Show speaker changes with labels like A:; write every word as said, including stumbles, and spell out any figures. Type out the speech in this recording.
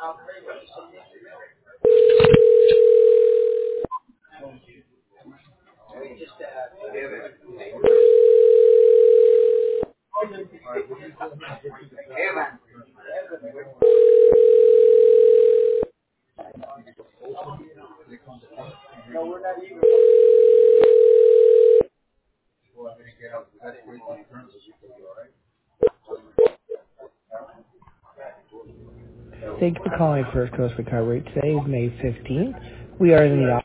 A: Thank you for calling First Coast Recovery. Today is May fifteenth. We are in the